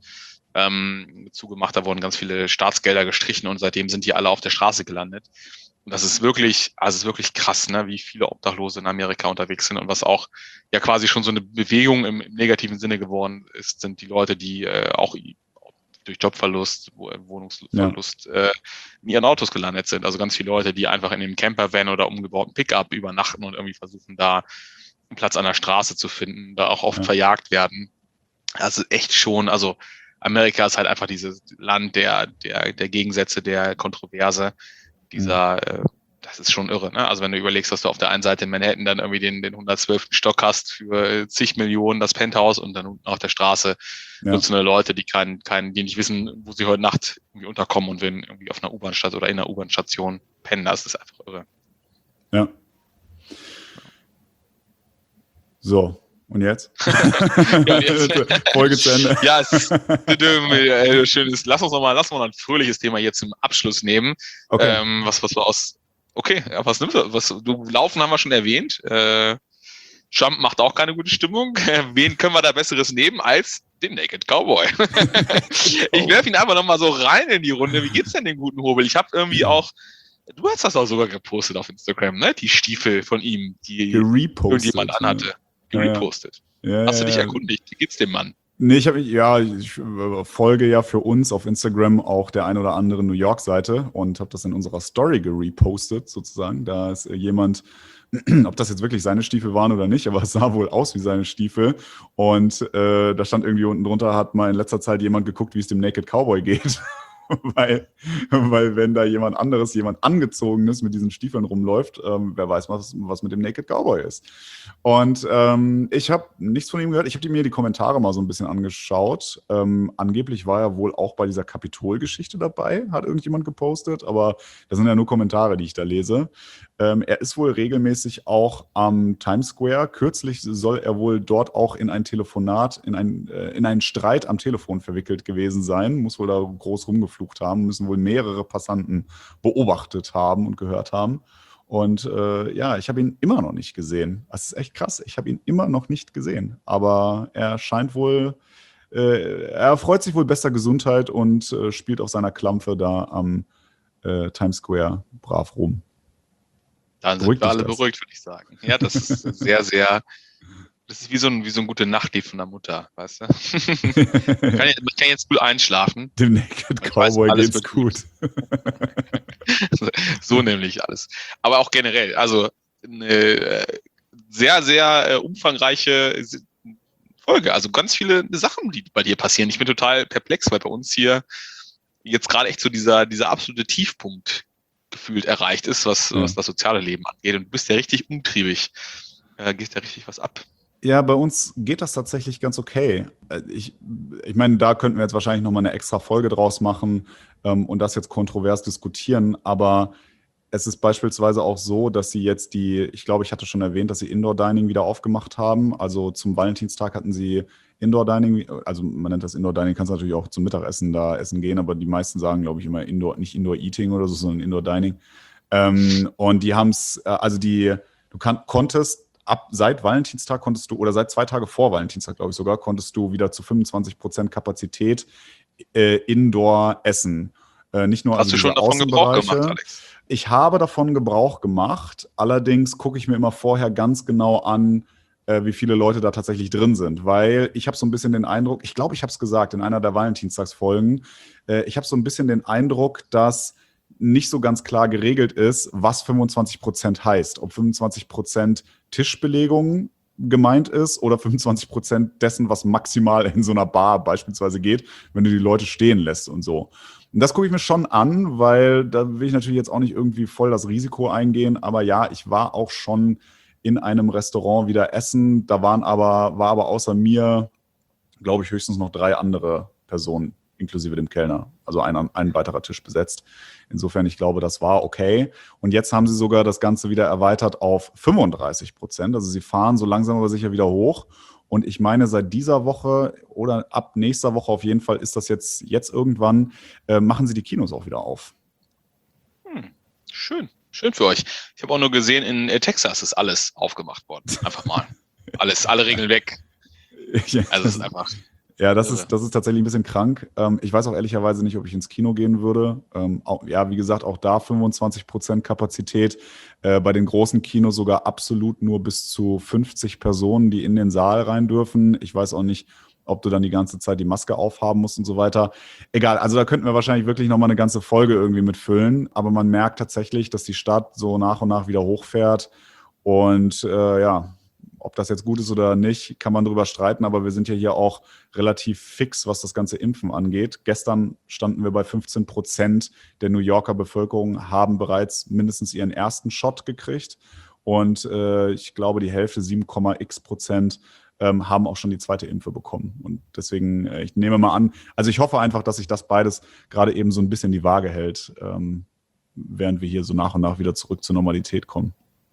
Ähm, zugemacht, da wurden ganz viele Staatsgelder gestrichen und seitdem sind die alle auf der Straße gelandet. Und das ist wirklich, also es ist wirklich krass, ne, wie viele Obdachlose in Amerika unterwegs sind und was auch ja quasi schon so eine Bewegung im, im negativen Sinne geworden ist, sind die Leute, die äh, auch durch Jobverlust, Wohnungsverlust ja. äh, in ihren Autos gelandet sind. Also ganz viele Leute, die einfach in dem Campervan oder umgebauten Pickup übernachten und irgendwie versuchen, da einen Platz an der Straße zu finden, da auch oft ja. verjagt werden. Also echt schon, also Amerika ist halt einfach dieses Land der, der, der Gegensätze, der Kontroverse, dieser, mhm. äh, das ist schon irre, ne? Also wenn du überlegst, dass du auf der einen Seite in Manhattan dann irgendwie den, den hundertzwölften Stock hast für zig Millionen das Penthouse und dann unten auf der Straße ja. Dutzende Leute, die keinen, keinen, die nicht wissen, wo sie heute Nacht irgendwie unterkommen und wenn irgendwie auf einer U-Bahn-Station oder in einer U-Bahn-Station pennen, das ist einfach irre. Ja. So. Und jetzt? ja, und jetzt. Folge zu Ende. Ja, es ist äh, schönes. Lass uns noch mal, lass uns mal ein fröhliches Thema hier zum Abschluss nehmen. Okay. Ähm, was, was wir aus. Okay, ja, was nimmst du? Was, du Laufen haben wir schon erwähnt. Äh, Trump macht auch keine gute Stimmung. Wen können wir da Besseres nehmen als den Naked Cowboy? Ich werfe ihn einfach noch mal so rein in die Runde. Wie geht's denn dem guten Hobel? Ich habe irgendwie auch Du hast das auch sogar gepostet auf Instagram, ne? Die Stiefel von ihm, die Gerepostet, irgendjemand anhatte. Ja. Gerepostet. Ja, Hast du dich ja. erkundigt? Wie geht's dem Mann? Nee, ich habe ja, ich äh, folge ja für uns auf Instagram auch der ein oder anderen New York-Seite und habe das in unserer Story gerepostet, sozusagen. Da ist äh, jemand, ob das jetzt wirklich seine Stiefel waren oder nicht, aber es sah wohl aus wie seine Stiefel. Und äh, da stand irgendwie unten drunter, hat mal in letzter Zeit jemand geguckt, wie es dem Naked Cowboy geht. weil, weil wenn da jemand anderes, jemand Angezogenes mit diesen Stiefeln rumläuft, ähm, wer weiß, was, was mit dem Naked Cowboy ist. Und ähm, ich habe nichts von ihm gehört. Ich habe mir die Kommentare mal so ein bisschen angeschaut. Ähm, angeblich war er wohl auch bei dieser Kapitol-Geschichte dabei, hat irgendjemand gepostet, aber das sind ja nur Kommentare, die ich da lese. Ähm, er ist wohl regelmäßig auch am Times Square. Kürzlich soll er wohl dort auch in ein Telefonat, in, ein, äh, in einen Streit am Telefon verwickelt gewesen sein. Muss wohl da groß rumgeflucht haben, müssen wohl mehrere Passanten beobachtet haben und gehört haben. Und äh, ja, ich habe ihn immer noch nicht gesehen. Das ist echt krass. Ich habe ihn immer noch nicht gesehen. Aber er scheint wohl, äh, er freut sich wohl bester Gesundheit und äh, spielt auf seiner Klampfe da am äh, Times Square brav rum. Dann sind Beruhigt wir dich alle das? beruhigt, würde ich sagen. Ja, das ist sehr, sehr, das ist wie so ein, wie so ein gute Nachtlied von der Mutter, weißt du? man, kann, man kann jetzt gut einschlafen. Dem Naked Ich weiß, Cowboy alles geht's wird gut. so nämlich alles. Aber auch generell, also eine äh, sehr, sehr äh, umfangreiche Folge. Also ganz viele Sachen, die bei dir passieren. Ich bin total perplex, weil bei uns hier jetzt gerade echt so dieser, dieser absolute Tiefpunkt gefühlt erreicht ist, was, Ja. was das soziale Leben angeht. Und du bist ja richtig umtriebig. Äh, gehst ja richtig was ab. Ja, bei uns geht das tatsächlich ganz okay. Äh, Ich, ich meine, da könnten wir jetzt wahrscheinlich nochmal eine extra Folge draus machen ähm, und das jetzt kontrovers diskutieren. Aber es ist beispielsweise auch so, dass sie jetzt die, ich glaube, ich hatte schon erwähnt, dass sie Indoor Dining wieder aufgemacht haben. Also zum Valentinstag hatten sie Indoor Dining, also man nennt das Indoor Dining, kannst natürlich auch zum Mittagessen da essen gehen, aber die meisten sagen, glaube ich, immer Indoor, nicht Indoor Eating oder so, sondern Indoor Dining. Ähm, und die haben es, äh, also die, du kann, konntest ab seit Valentinstag konntest du, oder seit zwei Tage vor Valentinstag, glaube ich sogar, konntest du wieder zu fünfundzwanzig Prozent Kapazität äh, Indoor essen. Äh, nicht nur Hast also du diese schon davon Gebrauch Außenbereiche. gemacht, Alex? Ich habe davon Gebrauch gemacht. Allerdings gucke ich mir immer vorher ganz genau an, äh, wie viele Leute da tatsächlich drin sind. Weil ich habe so ein bisschen den Eindruck, ich glaube, ich habe es gesagt in einer der Valentinstagsfolgen, äh, ich habe so ein bisschen den Eindruck, dass nicht so ganz klar geregelt ist, was fünfundzwanzig Prozent heißt. Ob fünfundzwanzig Prozent Tischbelegung gemeint ist oder fünfundzwanzig Prozent dessen, was maximal in so einer Bar beispielsweise geht, wenn du die Leute stehen lässt und so. Und das gucke ich mir schon an, weil da will ich natürlich jetzt auch nicht irgendwie voll das Risiko eingehen. Aber ja, ich war auch schon in einem Restaurant wieder essen. Da waren aber, war aber außer mir, glaube ich, höchstens noch drei andere Personen, inklusive dem Kellner. Also ein, ein weiterer Tisch besetzt. Insofern, ich glaube, das war okay. Und jetzt haben sie sogar das Ganze wieder erweitert auf fünfunddreißig Prozent. Also sie fahren so langsam aber sicher wieder hoch. Und ich meine, seit dieser Woche oder ab nächster Woche auf jeden Fall ist das jetzt, jetzt irgendwann, äh, machen sie die Kinos auch wieder auf. Hm, schön, schön für euch. Ich habe auch nur gesehen, in äh, Texas ist alles aufgemacht worden. Einfach mal. Alles, alle Regeln weg. Also es ist einfach. Ja, das ist, das ist tatsächlich ein bisschen krank. Ähm, ich weiß auch ehrlicherweise nicht, ob ich ins Kino gehen würde. Ähm, auch, ja, wie gesagt, auch da fünfundzwanzig Prozent Kapazität. Äh, bei den großen Kinos sogar absolut nur bis zu fünfzig Personen, die in den Saal rein dürfen. Ich weiß auch nicht, ob du dann die ganze Zeit die Maske aufhaben musst und so weiter. Egal, also da könnten wir wahrscheinlich wirklich nochmal eine ganze Folge irgendwie mitfüllen. Aber man merkt tatsächlich, dass die Stadt so nach und nach wieder hochfährt. Und äh, ja, ob das jetzt gut ist oder nicht, kann man drüber streiten, aber wir sind ja hier auch relativ fix, was das ganze Impfen angeht. Gestern standen wir bei fünfzehn Prozent der New Yorker Bevölkerung haben bereits mindestens ihren ersten Shot gekriegt und äh, ich glaube, die Hälfte, sieben Komma x Prozent, ähm, haben auch schon die zweite Impfe bekommen. Und deswegen, äh, ich nehme mal an, also ich hoffe einfach, dass sich das beides gerade eben so ein bisschen die Waage hält, ähm, während wir hier so nach und nach wieder zurück zur Normalität kommen.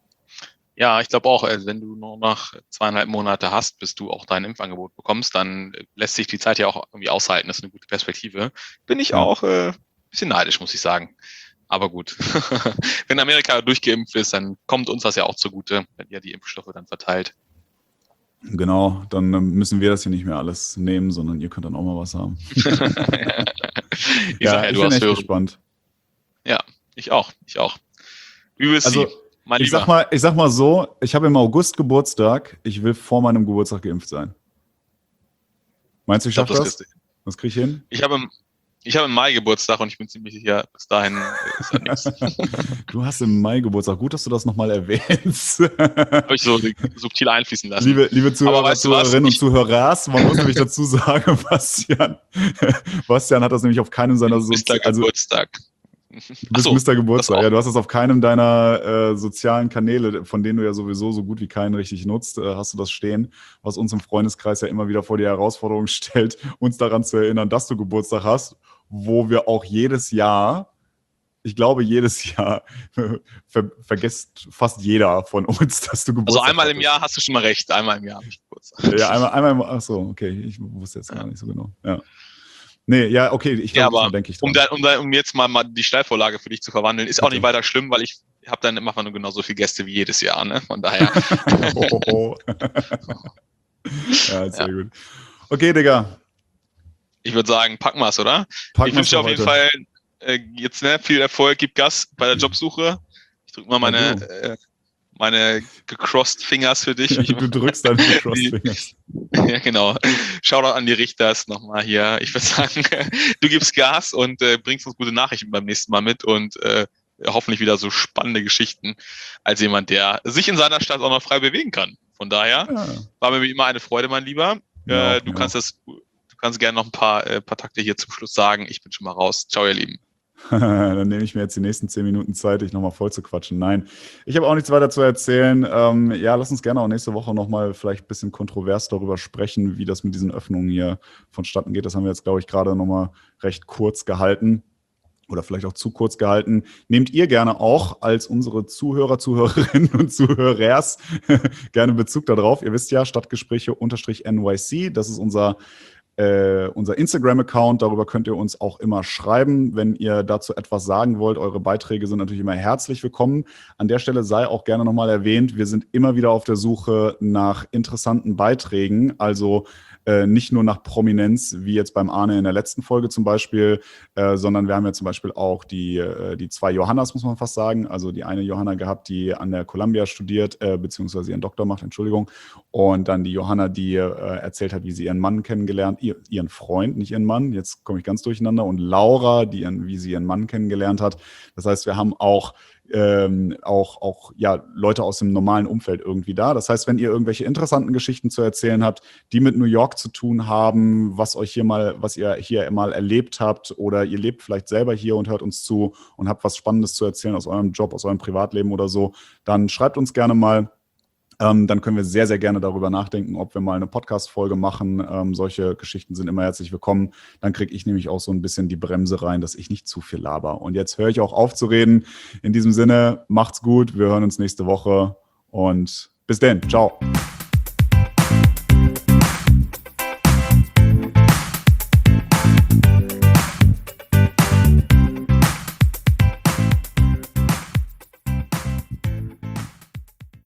Ja, ich glaube auch, also wenn du nur noch zweieinhalb Monate hast, bis du auch dein Impfangebot bekommst, dann lässt sich die Zeit ja auch irgendwie aushalten. Das ist eine gute Perspektive. Bin ich ja. auch äh, ein bisschen neidisch, muss ich sagen. Aber gut, wenn Amerika durchgeimpft ist, dann kommt uns das ja auch zugute, wenn ihr die Impfstoffe dann verteilt. Genau, dann müssen wir das hier nicht mehr alles nehmen, sondern ihr könnt dann auch mal was haben. ich ja, sag ja, ich du bin hast echt hören. gespannt. Ja, ich auch, ich auch. Übelst Also, lieb. Mein ich Lieber. sag mal, ich sag mal so, ich habe im August Geburtstag, ich will vor meinem Geburtstag geimpft sein. Meinst du, ich, ich glaube, schaff das das? kriegst du. Was krieg ich hin? Ich habe im, ich habe im Mai Geburtstag und ich bin ziemlich sicher, bis dahin äh, ist halt nichts. Du hast im Mai Geburtstag. Gut, dass du das nochmal erwähnst. Habe ich so subtil einfließen lassen. Liebe, liebe Zuhörer, Aber weißt du was? Zuhörerinnen und Ich- Zuhörer, man muss nämlich dazu sagen, Bastian, Bastian hat das nämlich auf keinem seiner Mister Sozi- also Geburtstag. du bist Ach so, Mister Geburtstag. das auch. Ja, du hast das auf keinem deiner äh, sozialen Kanäle, von denen du ja sowieso so gut wie keinen richtig nutzt, äh, hast du das stehen, was uns im Freundeskreis ja immer wieder vor die Herausforderung stellt, uns daran zu erinnern, dass du Geburtstag hast, wo wir auch jedes Jahr, ich glaube jedes Jahr, ver vergisst fast jeder von uns, dass du Geburtstag hast. Also einmal im hattest. Jahr hast du schon mal recht. Einmal im Jahr habe ich Geburtstag. Ja, einmal, einmal, im- ach so, okay, ich wusste jetzt gar nicht so genau. Ja. Nee, ja, okay, ich Ja, glaube, aber diesmal denke ich dran. Um, da, um, da, um jetzt mal, mal die Steilvorlage für dich zu verwandeln, ist auch Bitte. nicht weiter schlimm, weil ich habe dann immer nur genauso viele Gäste wie jedes Jahr. Ne? Von daher. Oh, oh, oh. Ja, sehr Ja. gut. Okay, Digga, Ich würde sagen, packen wir's, oder? packen Ich wünsche dir auf jeden heute. Fall äh, jetzt ne, viel Erfolg, gib Gas bei der Jobsuche. Ich drücke mal meine, Ja, du. äh, meine gecrossed Fingers für dich. Du drückst deine Die- Crossfingers. Ja, genau. Shoutout an die Richters nochmal hier. Ich würde sagen, du gibst Gas und äh, bringst uns gute Nachrichten beim nächsten Mal mit und äh, hoffentlich wieder so spannende Geschichten als jemand, der sich in seiner Stadt auch noch frei bewegen kann. Von daher Ja. war mir wie immer eine Freude, mein Lieber. Ja, äh, auch du mir kannst das, du kannst gerne noch ein paar, äh, paar Takte hier zum Schluss sagen. Ich bin schon mal raus. Ciao, ihr Lieben. Dann nehme ich mir jetzt die nächsten zehn Minuten Zeit, dich nochmal voll zu quatschen. Nein, ich habe auch nichts weiter zu erzählen. Ähm, ja, lass uns gerne auch nächste Woche nochmal vielleicht ein bisschen kontrovers darüber sprechen, wie das mit diesen Öffnungen hier vonstatten geht. Das haben wir jetzt, glaube ich, gerade nochmal recht kurz gehalten. Oder vielleicht auch zu kurz gehalten. Nehmt ihr gerne auch als unsere Zuhörer, Zuhörerinnen und Zuhörers gerne Bezug darauf. Ihr wisst ja, Stadtgespräche-N Y C, das ist unser Äh, unser Instagram-Account, darüber könnt ihr uns auch immer schreiben, wenn ihr dazu etwas sagen wollt. Eure Beiträge sind natürlich immer herzlich willkommen. An der Stelle sei auch gerne nochmal erwähnt, wir sind immer wieder auf der Suche nach interessanten Beiträgen, also äh, nicht nur nach Prominenz, wie jetzt beim Arne in der letzten Folge zum Beispiel, äh, sondern wir haben ja zum Beispiel auch die, äh, die zwei Johannas, muss man fast sagen, also die eine Johanna gehabt, die an der Columbia studiert, äh, beziehungsweise ihren Doktor macht, Entschuldigung, und dann die Johanna, die äh, erzählt hat, wie sie ihren Mann kennengelernt, ihr, ihren Freund, nicht ihren Mann, jetzt komme ich ganz durcheinander, und Laura, die ihren, wie sie ihren Mann kennengelernt hat. Das heißt, wir haben auch ähm, auch, auch ja, Leute aus dem normalen Umfeld irgendwie da. Das heißt, wenn ihr irgendwelche interessanten Geschichten zu erzählen habt, die mit New York zu tun haben, was euch hier mal, was ihr hier mal erlebt habt, oder ihr lebt vielleicht selber hier und hört uns zu und habt was Spannendes zu erzählen aus eurem Job, aus eurem Privatleben oder so, dann schreibt uns gerne mal. Ähm, dann können wir sehr, sehr gerne darüber nachdenken, ob wir mal eine Podcast-Folge machen. Ähm, solche Geschichten sind immer herzlich willkommen. Dann kriege ich nämlich auch so ein bisschen die Bremse rein, dass ich nicht zu viel laber. Und jetzt höre ich auch auf zu reden. In diesem Sinne, macht's gut. Wir hören uns nächste Woche und bis dann. Ciao.